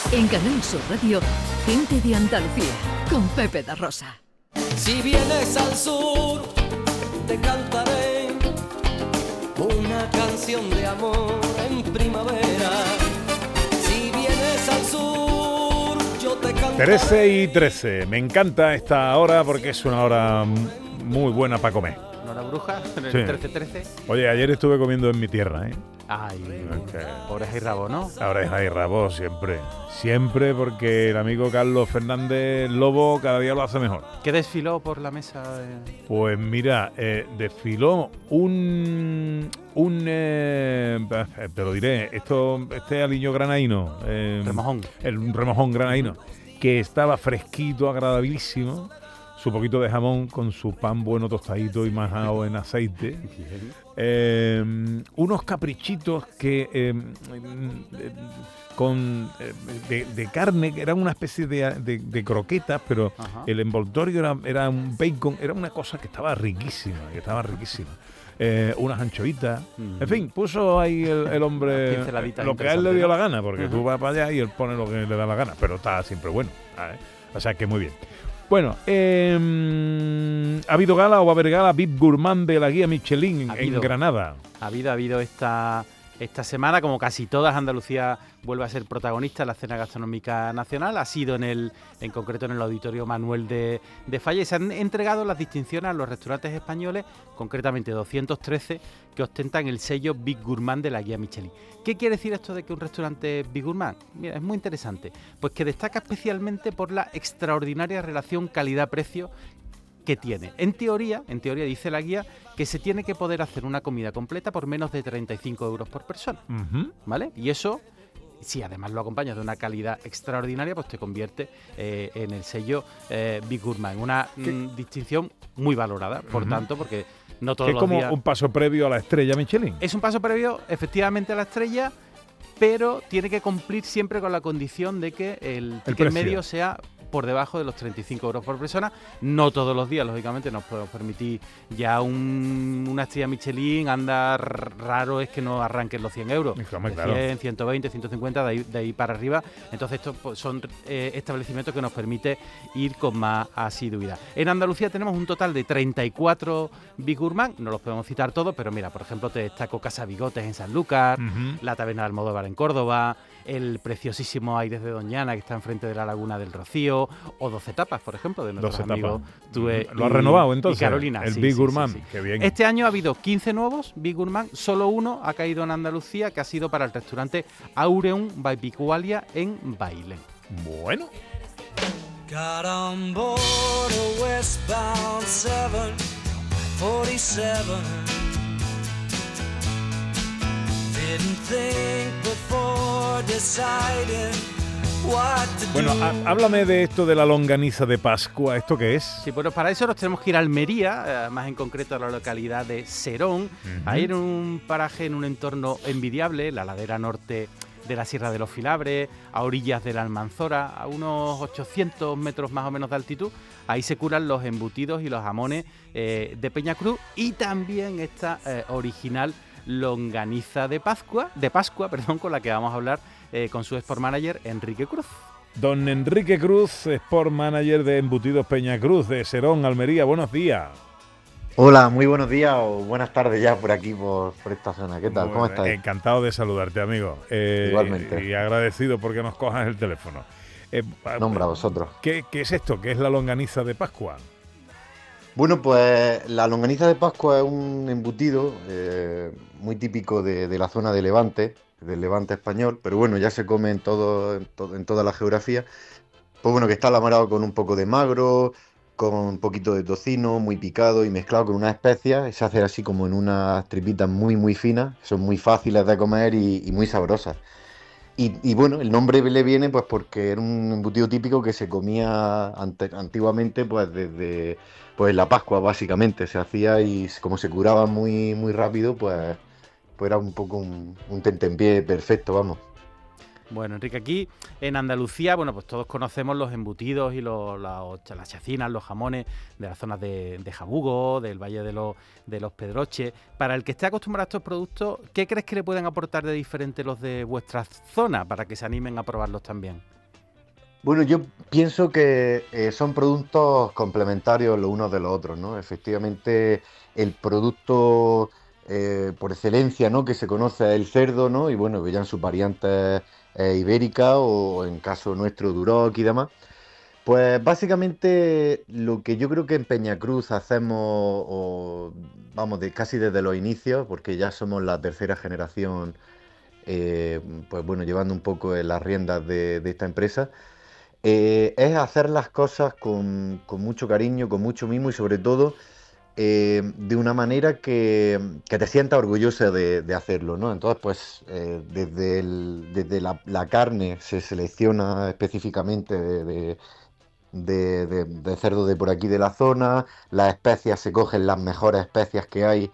En Canal Sur Radio, Gente de Andalucía, con Pepe da Rosa. Si vienes al sur, te cantaré una canción de amor en primavera. Si vienes al sur, yo te cantaré. 13:13. Me encanta esta hora porque es una hora muy buena para comer. ¿Hora bruja? En el Sí. 13:13. Oye, ayer estuve comiendo en mi tierra, ¿eh? Ay, Okay. oreja y rabo, ¿no? Ahora hay rabo siempre. Siempre, porque el amigo Carlos Fernández Lobo cada día lo hace mejor. ¿Qué desfiló por la mesa? Pues mira, desfiló te lo diré, este aliño granaíno. Remojón. Un remojón granaíno, que estaba fresquito, agradabilísimo. Su poquito de jamón con su pan bueno tostadito y majado en aceite. Unos caprichitos que de carne, que eran una especie de croquetas, pero Ajá. el envoltorio era un bacon, era una cosa que estaba riquísima. Unas anchoitas. En fin, puso ahí el hombre Pinceladitas lo que a él le dio interesantes, ¿no? la gana, porque tú vas para allá y él pone lo que le da la gana, pero está siempre bueno, ¿sabes? O sea que muy bien. Bueno, ¿ha habido gala o va a haber gala VIP Gourmand de la guía Michelin en Granada? Ha habido esta semana, como casi todas, Andalucía vuelve a ser protagonista en la escena gastronómica nacional. Ha sido en concreto en el Auditorio Manuel de Falla, y se han entregado las distinciones a los restaurantes españoles, concretamente 213, que ostentan el sello Big Gourmand de la guía Michelin. ¿Qué quiere decir esto de que un restaurante es Big Gourmand? Mira, es muy interesante, pues que destaca especialmente por la extraordinaria relación calidad-precio que tiene. En teoría, dice la guía, que se tiene que poder hacer una comida completa por menos de 35 euros por persona, ¿vale? Y eso, si además lo acompañas de una calidad extraordinaria, pues te convierte en el sello Big Gourmand, una distinción muy valorada, por tanto, porque no todos los días... Es como un paso previo a la estrella Michelin. Es un paso previo, efectivamente, a la estrella, pero tiene que cumplir siempre con la condición de que el ticket medio sea por debajo de los 35 euros por persona. No todos los días, lógicamente, nos podemos permitir ya una estrella Michelin. Anda raro es que no arranquen los 100 euros. Claro. 100, 120, 150, de ahí para arriba. Entonces, estos pues, son establecimientos que nos permite ir con más asiduidad. En Andalucía tenemos un total de 34 Big Gourmand. No los podemos citar todos, pero mira, por ejemplo, te destaco Casa Bigotes en Sanlúcar, la Taberna de Almodóvar en Córdoba, el preciosísimo Aires de Doñana, que está enfrente de la Laguna del Rocío, o 12 Tapas, por ejemplo, de nuestros amigos Tue ¿Lo ha renovado entonces? Y Carolina. El Sí, Big sí, Gourmand, sí. qué bien. Este año ha habido 15 nuevos Big Gourmand, solo uno ha caído en Andalucía, que ha sido para el restaurante Aureum by Picualia en Bailén. Bueno. Got on board a westbound 747. Didn't think before deciding what to do. Bueno, háblame de esto de la longaniza de Pascua. ¿Esto qué es? Sí, bueno, para eso nos tenemos que ir a Almería, más en concreto a la localidad de Serón. Ahí en un paraje, en un entorno envidiable, la ladera norte de la Sierra de los Filabres, a orillas de la Almanzora, a unos 800 metros más o menos de altitud. Ahí se curan los embutidos y los jamones de Peñacruz, y también esta original longaniza de Pascua, con la que vamos a hablar con su Sport Manager, Enrique Cruz. Don Enrique Cruz, Sport Manager de Embutidos Peñacruz, de Serón, Almería. Buenos días. Hola, muy buenos días o buenas tardes ya por aquí, por esta zona. ¿Qué tal? ¿Cómo estás? Encantado de saludarte, amigo. Igualmente. Y agradecido porque nos cojas el teléfono. Nombra a vosotros. ¿Qué es esto? ¿Qué es la longaniza de Pascua? Bueno, pues la longaniza de Pascua es un embutido muy típico de la zona de Levante, del Levante español, pero bueno, ya se come en toda la geografía. Pues bueno, que está elaborado con un poco de magro, con un poquito de tocino, muy picado y mezclado con unas especias. Se hace así como en unas tripitas muy muy finas, son muy fáciles de comer y muy sabrosas. Y bueno, el nombre le viene pues porque era un embutido típico que se comía antiguamente pues desde pues la Pascua básicamente. Se hacía y como se curaba muy muy rápido, pues era un poco un tentempié perfecto, vamos. Bueno, Enrique, aquí en Andalucía, bueno, pues todos conocemos los embutidos y las chacinas, los jamones de las zonas de Jabugo, del Valle de los Pedroches. Para el que esté acostumbrado a estos productos, ¿qué crees que le pueden aportar de diferente los de vuestra zona para que se animen a probarlos también? Bueno, yo pienso que son productos complementarios los unos de los otros, ¿no? Efectivamente, el producto por excelencia, ¿no? Que se conoce es el cerdo, ¿no? Y bueno, que ya en sus variantes ibéricas o en caso nuestro Duroc y demás. Pues básicamente lo que yo creo que en Peñacruz hacemos, vamos, casi desde los inicios, porque ya somos la tercera generación, pues bueno, llevando un poco las riendas de esta empresa, es hacer las cosas con mucho cariño, con mucho mimo y sobre todo de una manera que te sientas orgulloso de hacerlo, ¿no? Entonces, pues desde la carne se selecciona específicamente de cerdo de por aquí de la zona, las especias se cogen las mejores especias que hay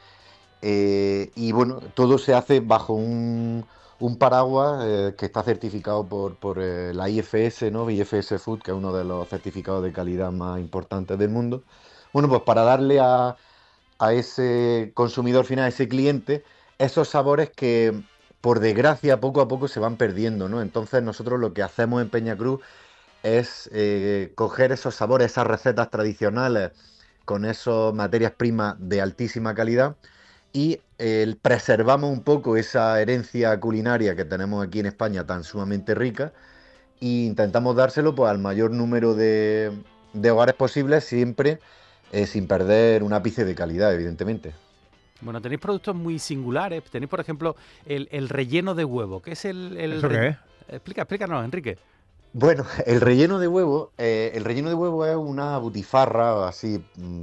y bueno, todo se hace bajo un paraguas que está certificado por la IFS, ¿no? IFS Food, que es uno de los certificados de calidad más importantes del mundo. Bueno, pues para darle a ese consumidor final, a ese cliente, esos sabores que por desgracia poco a poco se van perdiendo, ¿no? Entonces nosotros lo que hacemos en Peñacruz es coger esos sabores, esas recetas tradicionales con esas materias primas de altísima calidad y preservamos un poco esa herencia culinaria que tenemos aquí en España tan sumamente rica e intentamos dárselo pues, al mayor número de hogares posibles, siempre sin perder un ápice de calidad, evidentemente. Bueno, tenéis productos muy singulares. Tenéis, por ejemplo, el relleno de huevo. ¿Qué es el ¿Eso qué es? Explícanos, Enrique. Bueno, el relleno de huevo es una butifarra, así,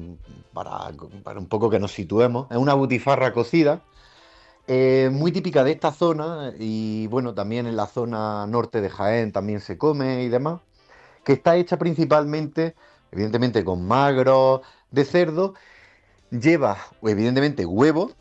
para un poco que nos situemos, es una butifarra cocida, muy típica de esta zona y bueno, también en la zona norte de Jaén también se come y demás, que está hecha principalmente, evidentemente, con magros de cerdo, lleva, evidentemente, huevo,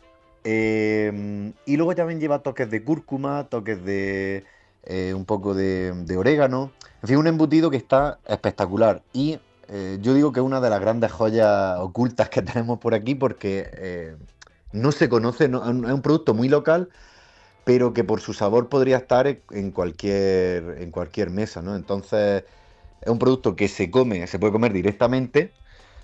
y luego también lleva toques de cúrcuma, toques de un poco de orégano, en fin, un embutido que está espectacular y yo digo que es una de las grandes joyas ocultas que tenemos por aquí porque no se conoce, es un producto muy local, pero que por su sabor podría estar en cualquier mesa, ¿no? Entonces es un producto que se puede comer directamente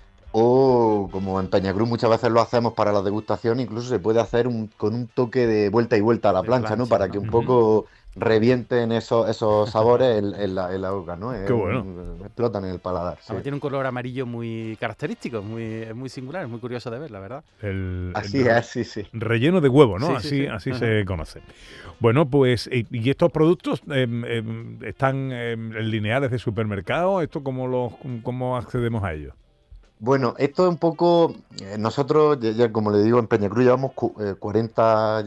o como en Peñacruz muchas veces lo hacemos para la degustación, incluso se puede hacer con un toque de vuelta y vuelta a la plancha, ¿no? Para que un poco revienten esos sabores en la boca, ¿no? Qué bueno. Explotan en el paladar. Sí. Tiene un color amarillo muy característico, es muy singular, es muy curioso de ver, la verdad. Así es, sí. Relleno de huevo, ¿no? Sí. Así se conoce. Bueno, pues, ¿y estos productos están en lineales de supermercado? ¿Esto cómo accedemos a ellos? Bueno, esto es un poco, nosotros, ya como le digo, en Peñacruz llevamos 40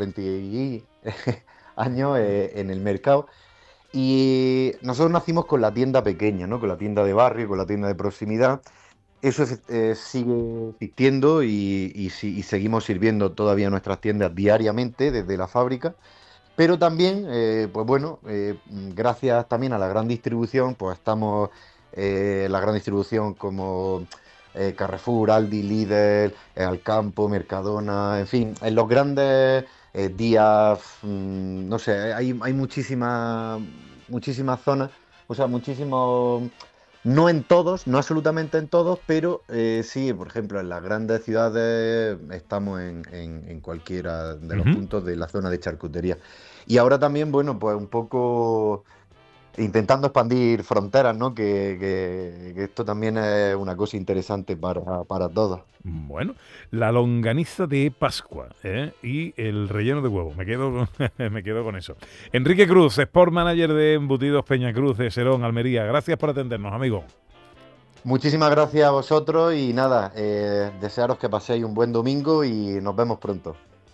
años en el mercado y nosotros nacimos con la tienda pequeña, ¿no? Con la tienda de barrio, con la tienda de proximidad. Eso sigue existiendo y seguimos sirviendo todavía nuestras tiendas diariamente desde la fábrica. Pero también, pues bueno, gracias también a la gran distribución, pues estamos la gran distribución como Carrefour, Aldi, Lidl, Alcampo, Mercadona, en fin, en los grandes días, no sé, hay muchísimas zonas, o sea, muchísimos, no en todos, no absolutamente en todos, pero sí, por ejemplo, en las grandes ciudades estamos en cualquiera de los puntos de la zona de charcutería. Y ahora también, bueno, pues un poco intentando expandir fronteras, ¿no? Que esto también es una cosa interesante para todos. Bueno, la longaniza de Pascua y el relleno de huevo. Me quedo con eso. Enrique Cruz, Sport Manager de Embutidos Peñacruz de Serón, Almería. Gracias por atendernos, amigo. Muchísimas gracias a vosotros y nada, desearos que paséis un buen domingo y nos vemos pronto.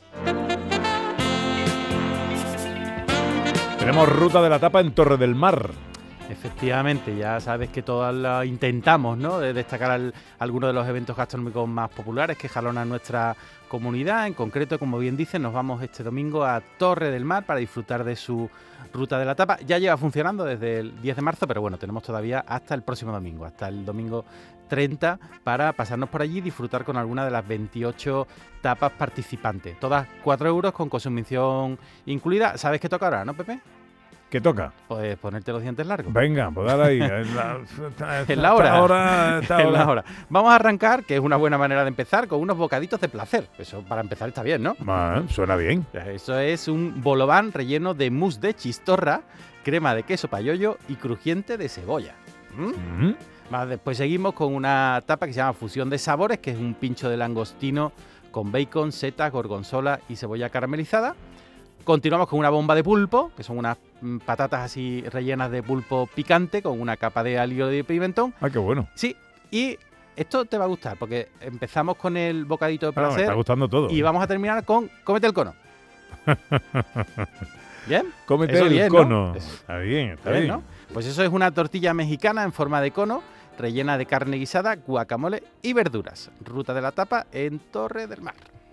Tenemos ruta de la tapa en Torre del Mar. Efectivamente, ya sabes que todas intentamos, ¿no?, de destacar algunos de los eventos gastronómicos más populares que jalonan nuestra comunidad. En concreto, como bien dicen, nos vamos este domingo a Torre del Mar para disfrutar de su ruta de la tapa. Ya lleva funcionando desde el 10 de marzo, pero bueno, tenemos todavía hasta el próximo domingo, hasta el domingo 30, para pasarnos por allí y disfrutar con alguna de las 28 tapas participantes. Todas 4 euros con consumición incluida. ¿Sabes qué toca ahora, no, Pepe? ¿Qué toca? Pues ponerte los dientes largos. Venga, pues dale ahí. En la hora. En la hora. Vamos a arrancar, que es una buena manera de empezar, con unos bocaditos de placer. Eso para empezar está bien, ¿no? Suena bien. Eso es un bolobán relleno de mousse de chistorra, crema de queso payollo y crujiente de cebolla. Después seguimos con una tapa que se llama fusión de sabores, que es un pincho de langostino con bacon, setas, gorgonzola y cebolla caramelizada. Continuamos con una bomba de pulpo, que son unas patatas así rellenas de pulpo picante con una capa de alio y de pimentón. ¡Ah, qué bueno! Sí, y esto te va a gustar porque empezamos con el bocadito de placer. Me está gustando todo. Y vamos a terminar con cómete el cono. ¿Bien? Cómete el bien, cono. ¿no? Está bien, ¿no? Pues eso es una tortilla mexicana en forma de cono, rellena de carne guisada, guacamole y verduras. Ruta de la tapa en Torre del Mar.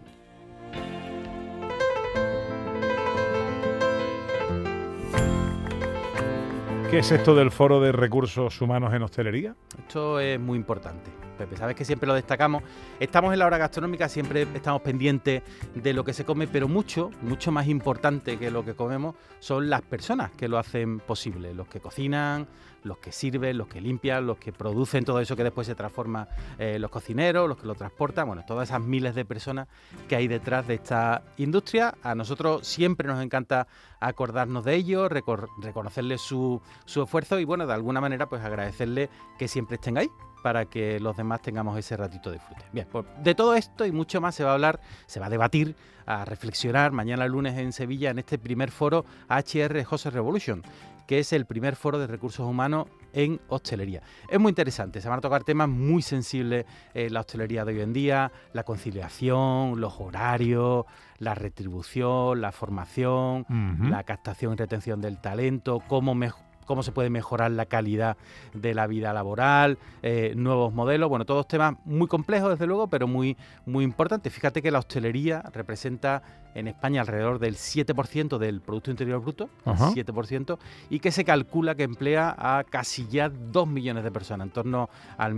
¿Qué es esto del Foro de Recursos Humanos en Hostelería? Esto es muy importante, Pepe. Sabes que siempre lo destacamos. Estamos en la hora gastronómica, siempre estamos pendientes de lo que se come, pero mucho más importante que lo que comemos son las personas que lo hacen posible. Los que cocinan, los que sirven, los que limpian, los que producen todo eso que después se transforma, los cocineros, los que lo transportan. Bueno, todas esas miles de personas que hay detrás de esta industria. A nosotros siempre nos encanta acordarnos de ellos, reconocerles su esfuerzo y, bueno, de alguna manera, pues agradecerles que siempre estén ahí para que los demás tengamos ese ratito de disfrute. Bien, pues de todo esto y mucho más se va a hablar, se va a debatir, a reflexionar mañana lunes en Sevilla en este primer foro HR Host Revolution, que es el primer foro de recursos humanos en hostelería. Es muy interesante, se van a tocar temas muy sensibles en la hostelería de hoy en día, la conciliación, los horarios, la retribución, la formación, la captación y retención del talento, cómo se puede mejorar la calidad de la vida laboral, nuevos modelos, bueno, todos temas muy complejos desde luego, pero muy importantes. Fíjate que la hostelería representa en España alrededor del 7% del Producto Interior Bruto, 7%, y que se calcula que emplea a casi ya 2 millones de personas, en torno al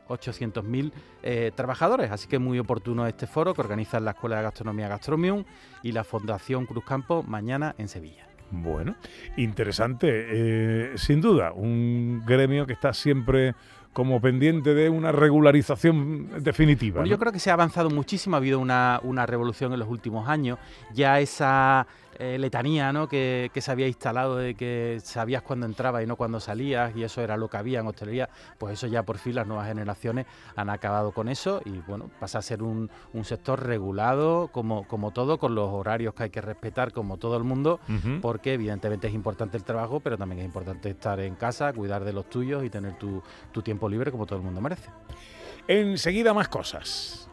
1.800.000 trabajadores. Así que muy oportuno este foro que organizan la Escuela de Gastronomía Gastromium y la Fundación Cruzcampo mañana en Sevilla. Bueno, interesante, sin duda, un gremio que está siempre como pendiente de una regularización definitiva. Bueno, ¿no? Yo creo que se ha avanzado muchísimo, ha habido una revolución en los últimos años, ya esa letanía, ¿no?, que se había instalado de que sabías cuándo entrabas y no cuándo salías, y eso era lo que había en hostelería, pues eso ya por fin las nuevas generaciones han acabado con eso y bueno, pasa a ser un sector regulado como todo, con los horarios que hay que respetar como todo el mundo, porque evidentemente es importante el trabajo, pero también es importante estar en casa, cuidar de los tuyos y tener tu tiempo libre como todo el mundo merece. Enseguida más cosas.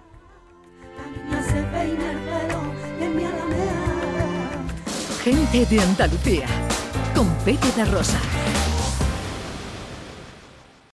Gente de Andalucía, con Pepe da Rosa.